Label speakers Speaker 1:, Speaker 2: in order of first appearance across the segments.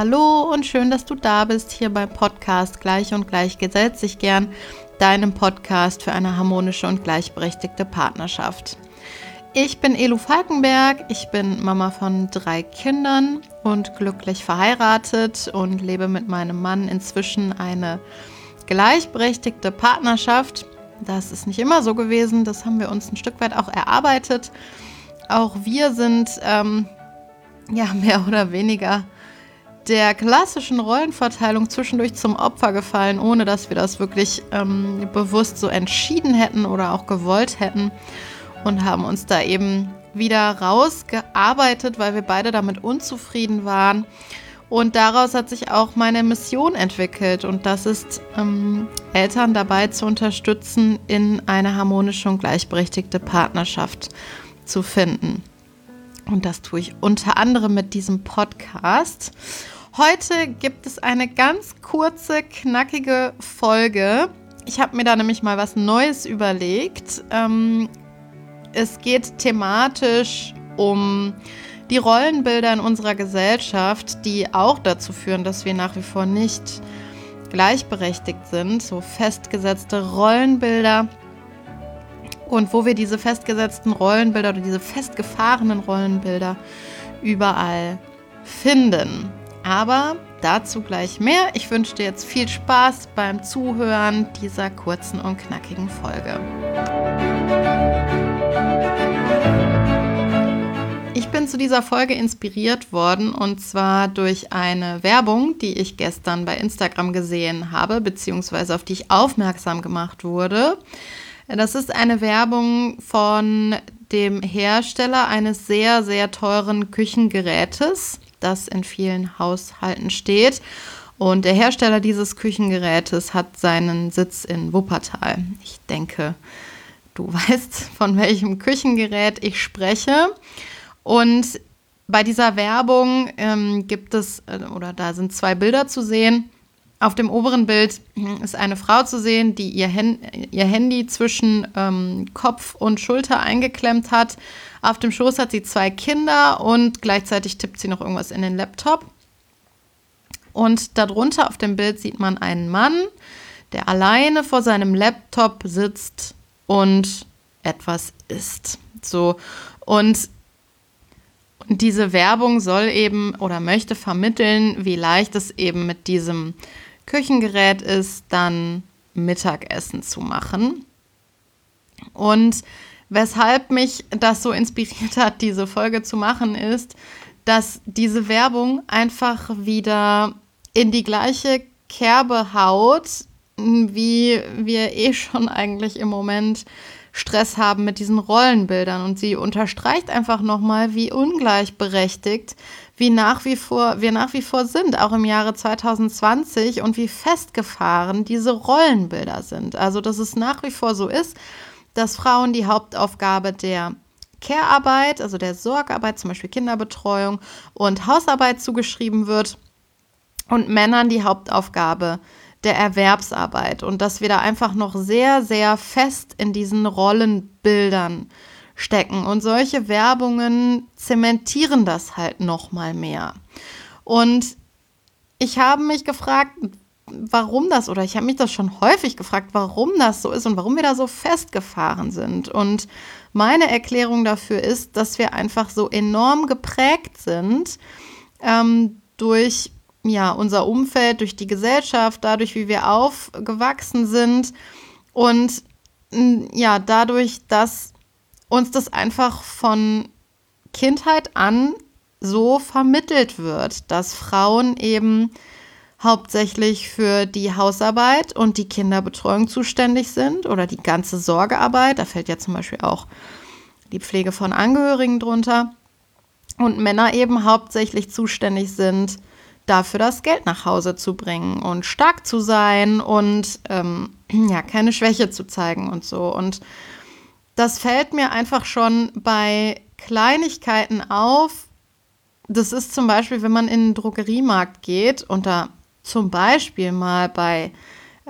Speaker 1: Hallo und schön, dass du da bist hier beim Podcast Gleich und Gleich gesellt sich gern, deinem Podcast für eine harmonische und gleichberechtigte Partnerschaft. Ich bin Elu Falkenberg, ich bin Mama von 3 Kindern und glücklich verheiratet und lebe mit meinem Mann inzwischen eine gleichberechtigte Partnerschaft. Das ist nicht immer so gewesen, das haben wir uns ein Stück weit auch erarbeitet. Auch wir sind mehr oder weniger der klassischen Rollenverteilung zwischendurch zum Opfer gefallen, ohne dass wir das wirklich bewusst so entschieden hätten oder auch gewollt hätten und haben uns da eben wieder rausgearbeitet, weil wir beide damit unzufrieden waren. Und daraus hat sich auch meine Mission entwickelt und das ist, Eltern dabei zu unterstützen, in eine harmonische und gleichberechtigte Partnerschaft zu finden. Und das tue ich unter anderem mit diesem Podcast. Heute gibt es eine ganz kurze, knackige Folge. Ich habe mir da nämlich mal was Neues überlegt. Es geht thematisch um die Rollenbilder in unserer Gesellschaft, die auch dazu führen, dass wir nach wie vor nicht gleichberechtigt sind. So festgesetzte Rollenbilder. Und wo wir diese festgesetzten Rollenbilder oder diese festgefahrenen Rollenbilder überall finden. Aber dazu gleich mehr. Ich wünsche dir jetzt viel Spaß beim Zuhören dieser kurzen und knackigen Folge. Ich bin zu dieser Folge inspiriert worden und zwar durch eine Werbung, die ich gestern bei Instagram gesehen habe, beziehungsweise auf die ich aufmerksam gemacht wurde. Das ist eine Werbung von dem Hersteller eines sehr, sehr teuren Küchengerätes, das in vielen Haushalten steht. Und der Hersteller dieses Küchengerätes hat seinen Sitz in Wuppertal. Ich denke, du weißt, von welchem Küchengerät ich spreche. Und bei dieser Werbung da sind 2 Bilder zu sehen. Auf dem oberen Bild ist eine Frau zu sehen, die ihr Handy zwischen Kopf und Schulter eingeklemmt hat. Auf dem Schoß hat sie 2 Kinder und gleichzeitig tippt sie noch irgendwas in den Laptop. Und darunter auf dem Bild sieht man einen Mann, der alleine vor seinem Laptop sitzt und etwas isst. So, und diese Werbung soll eben oder möchte vermitteln, wie leicht es eben mit diesem Küchengerät ist, dann Mittagessen zu machen. Und weshalb mich das so inspiriert hat, diese Folge zu machen, ist, dass diese Werbung einfach wieder in die gleiche Kerbe haut, wie wir schon eigentlich im Moment Stress haben mit diesen Rollenbildern. Und sie unterstreicht einfach nochmal, wie ungleichberechtigt wir nach wie vor sind, auch im Jahre 2020 und wie festgefahren diese Rollenbilder sind. Also, dass es nach wie vor so ist, dass Frauen die Hauptaufgabe der Care-Arbeit, also der Sorgearbeit, zum Beispiel Kinderbetreuung und Hausarbeit zugeschrieben wird und Männern die Hauptaufgabe der Erwerbsarbeit und dass wir da einfach noch sehr, sehr fest in diesen Rollenbildern stecken. Und solche Werbungen zementieren das halt noch mal mehr. Und ich habe mich gefragt, warum das, oder ich habe mich das schon häufig gefragt, warum das so ist und warum wir da so festgefahren sind. Und meine Erklärung dafür ist, dass wir einfach so enorm geprägt sind durch unser Umfeld, durch die Gesellschaft, dadurch, wie wir aufgewachsen sind und dadurch, dass uns das einfach von Kindheit an so vermittelt wird, dass Frauen eben hauptsächlich für die Hausarbeit und die Kinderbetreuung zuständig sind oder die ganze Sorgearbeit, da fällt ja zum Beispiel auch die Pflege von Angehörigen drunter und Männer eben hauptsächlich zuständig sind, dafür das Geld nach Hause zu bringen und stark zu sein und keine Schwäche zu zeigen und so. Und das fällt mir einfach schon bei Kleinigkeiten auf. Das ist zum Beispiel, wenn man in den Drogeriemarkt geht und da zum Beispiel mal bei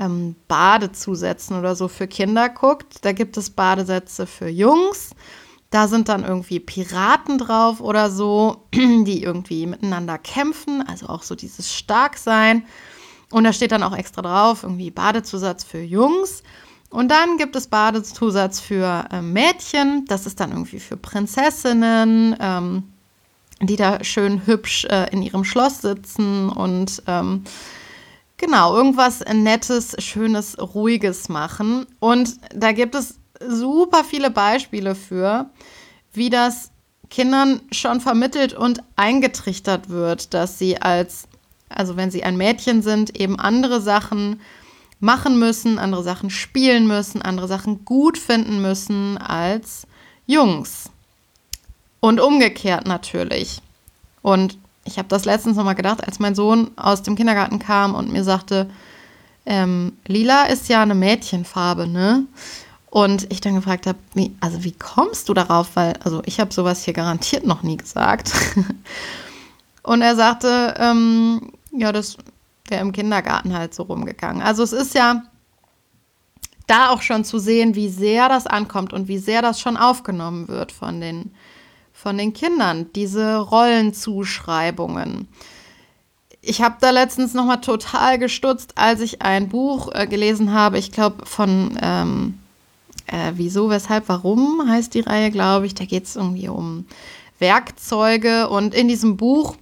Speaker 1: Badezusätzen oder so für Kinder guckt. Da gibt es Badesätze für Jungs, Da sind dann irgendwie Piraten drauf oder so, die irgendwie miteinander kämpfen, also auch so dieses Starksein. Und da steht dann auch extra drauf, irgendwie Badezusatz für Jungs. Und dann gibt es Badezusatz für Mädchen. Das ist dann irgendwie für Prinzessinnen, die da schön hübsch in ihrem Schloss sitzen und genau, irgendwas Nettes, Schönes, Ruhiges machen. Und da gibt es super viele Beispiele für, wie das Kindern schon vermittelt und eingetrichtert wird, dass sie also wenn sie ein Mädchen sind, eben andere Sachen machen müssen, andere Sachen spielen müssen, andere Sachen gut finden müssen als Jungs. Und umgekehrt natürlich. Und ich habe das letztens nochmal gedacht, als mein Sohn aus dem Kindergarten kam und mir sagte, lila ist ja eine Mädchenfarbe, ne? Und ich dann gefragt habe, wie kommst du darauf? Weil, also ich habe sowas hier garantiert noch nie gesagt. Und er sagte, ja, das wäre im Kindergarten halt so rumgegangen. Also es ist ja da auch schon zu sehen, wie sehr das ankommt und wie sehr das schon aufgenommen wird von den Kindern, diese Rollenzuschreibungen. Ich habe da letztens nochmal total gestutzt, als ich ein Buch gelesen habe, ich glaube von Wieso, Weshalb, Warum heißt die Reihe, glaube ich. Da geht es irgendwie um Werkzeuge und in diesem Buch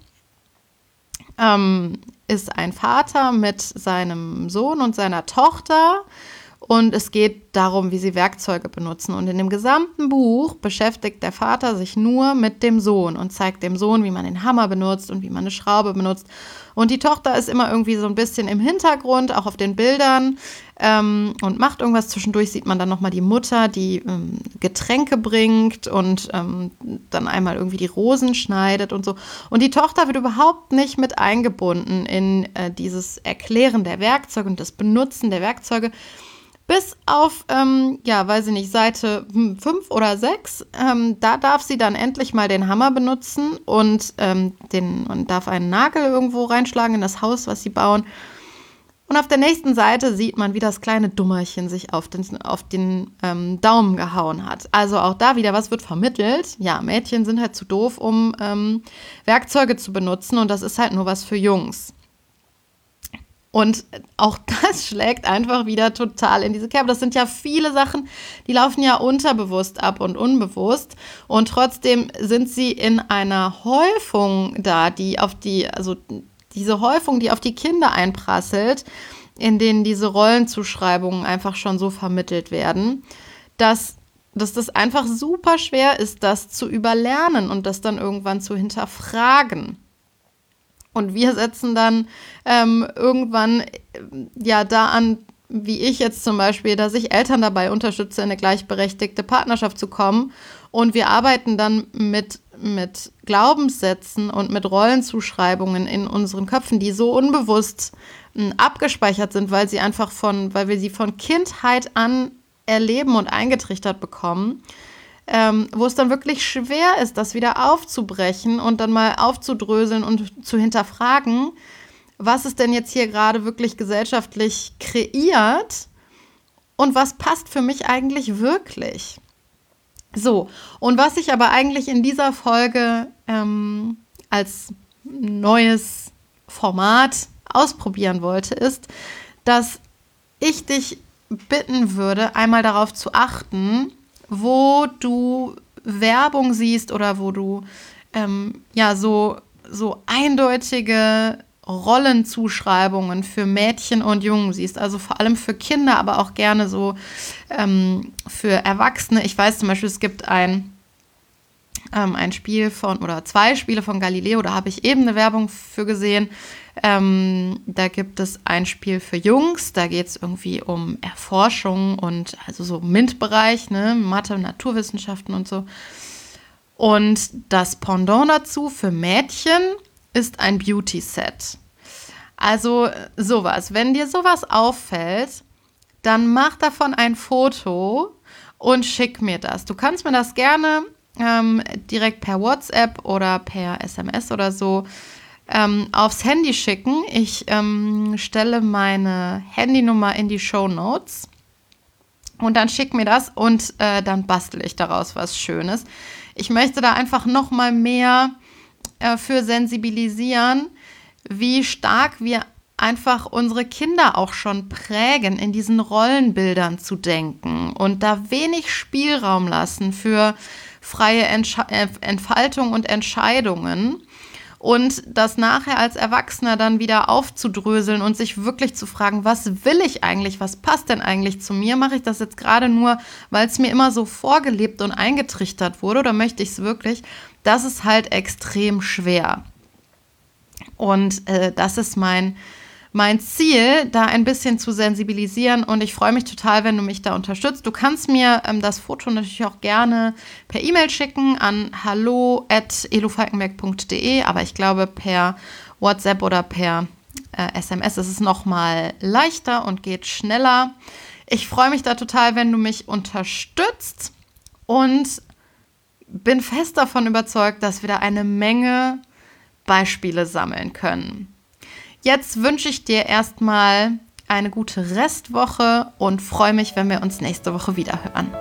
Speaker 1: ist ein Vater mit seinem Sohn und seiner Tochter und es geht darum, wie sie Werkzeuge benutzen. Und in dem gesamten Buch beschäftigt der Vater sich nur mit dem Sohn und zeigt dem Sohn, wie man den Hammer benutzt und wie man eine Schraube benutzt. Und die Tochter ist immer irgendwie so ein bisschen im Hintergrund, auch auf den Bildern und macht irgendwas. Zwischendurch sieht man dann nochmal die Mutter, die Getränke bringt und dann einmal irgendwie die Rosen schneidet und so. Und die Tochter wird überhaupt nicht mit eingebunden in dieses Erklären der Werkzeuge und das Benutzen der Werkzeuge. Bis auf, weiß ich nicht, Seite 5 oder 6, da darf sie dann endlich mal den Hammer benutzen und darf einen Nagel irgendwo reinschlagen in das Haus, was sie bauen. Und auf der nächsten Seite sieht man, wie das kleine Dummerchen sich auf den Daumen gehauen hat. Also auch da wieder, was wird vermittelt? Ja, Mädchen sind halt zu doof, um Werkzeuge zu benutzen und das ist halt nur was für Jungs. Und auch das schlägt einfach wieder total in diese Kerbe. Das sind ja viele Sachen, die laufen ja unterbewusst ab und unbewusst. Und trotzdem sind sie in einer Häufung da, diese Häufung, die auf die Kinder einprasselt, in denen diese Rollenzuschreibungen einfach schon so vermittelt werden, dass das einfach super schwer ist, das zu überlernen und das dann irgendwann zu hinterfragen. Und wir setzen dann irgendwann da an, wie ich jetzt zum Beispiel, dass ich Eltern dabei unterstütze, in eine gleichberechtigte Partnerschaft zu kommen. Und wir arbeiten dann mit Glaubenssätzen und mit Rollenzuschreibungen in unseren Köpfen, die so unbewusst abgespeichert sind, weil wir sie von Kindheit an erleben und eingetrichtert bekommen. Wo es dann wirklich schwer ist, das wieder aufzubrechen und dann mal aufzudröseln und zu hinterfragen, was ist denn jetzt hier gerade wirklich gesellschaftlich kreiert und was passt für mich eigentlich wirklich? So, und was ich aber eigentlich in dieser Folge als neues Format ausprobieren wollte, ist, dass ich dich bitten würde, einmal darauf zu achten, wo du Werbung siehst oder wo du so eindeutige Rollenzuschreibungen für Mädchen und Jungen siehst. Also vor allem für Kinder, aber auch gerne so für Erwachsene. Ich weiß zum Beispiel, es gibt ein Spiel oder 2 Spiele von Galileo, da habe ich eben eine Werbung für gesehen. Da gibt es ein Spiel für Jungs, da geht es irgendwie um Erforschung und also so MINT-Bereich, ne, Mathe, Naturwissenschaften und so. Und das Pendant dazu für Mädchen ist ein Beauty-Set. Also sowas. Wenn dir sowas auffällt, dann mach davon ein Foto und schick mir das. Du kannst mir das gerne direkt per WhatsApp oder per SMS oder so aufs Handy schicken. Ich stelle meine Handynummer in die Shownotes. Und dann schick mir das und dann bastel ich daraus was Schönes. Ich möchte da einfach noch mal mehr für sensibilisieren, wie stark wir einfach unsere Kinder auch schon prägen, in diesen Rollenbildern zu denken und da wenig Spielraum lassen für freie Entfaltung und Entscheidungen. Und das nachher als Erwachsener dann wieder aufzudröseln und sich wirklich zu fragen, was will ich eigentlich, was passt denn eigentlich zu mir? Mache ich das jetzt gerade nur, weil es mir immer so vorgelebt und eingetrichtert wurde oder möchte ich es wirklich? Das ist halt extrem schwer. Und das ist mein Ziel, da ein bisschen zu sensibilisieren, und ich freue mich total, wenn du mich da unterstützt. Du kannst mir das Foto natürlich auch gerne per E-Mail schicken an hallo@elofalkenberg.de, aber ich glaube, per WhatsApp oder per SMS ist es nochmal leichter und geht schneller. Ich freue mich da total, wenn du mich unterstützt, und bin fest davon überzeugt, dass wir da eine Menge Beispiele sammeln können. Jetzt wünsche ich dir erstmal eine gute Restwoche und freue mich, wenn wir uns nächste Woche wieder hören.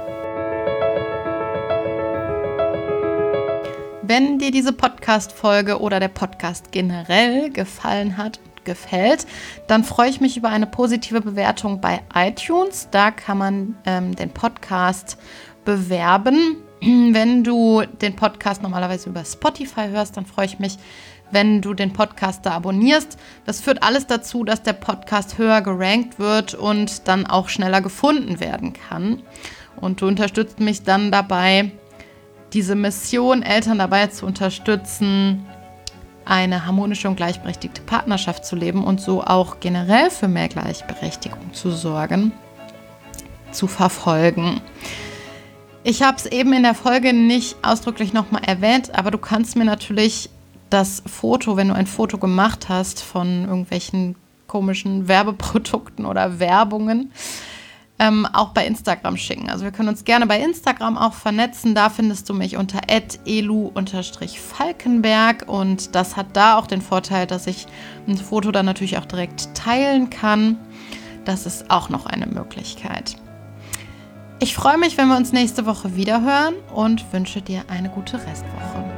Speaker 1: Wenn dir diese Podcast-Folge oder der Podcast generell gefallen hat und gefällt, dann freue ich mich über eine positive Bewertung bei iTunes. Da kann man den Podcast bewerben. Wenn du den Podcast normalerweise über Spotify hörst, dann freue ich mich, wenn du den Podcast da abonnierst. Das führt alles dazu, dass der Podcast höher gerankt wird und dann auch schneller gefunden werden kann. Und du unterstützt mich dann dabei, diese Mission, Eltern dabei zu unterstützen, eine harmonische und gleichberechtigte Partnerschaft zu leben und so auch generell für mehr Gleichberechtigung zu sorgen, zu verfolgen. Ich habe es eben in der Folge nicht ausdrücklich nochmal erwähnt, aber du kannst mir natürlich das Foto, wenn du ein Foto gemacht hast von irgendwelchen komischen Werbeprodukten oder Werbungen, auch bei Instagram schicken. Also wir können uns gerne bei Instagram auch vernetzen. Da findest du mich unter @elu_falkenberg, und das hat da auch den Vorteil, dass ich ein Foto dann natürlich auch direkt teilen kann. Das ist auch noch eine Möglichkeit. Ich freue mich, wenn wir uns nächste Woche wieder hören, und wünsche dir eine gute Restwoche.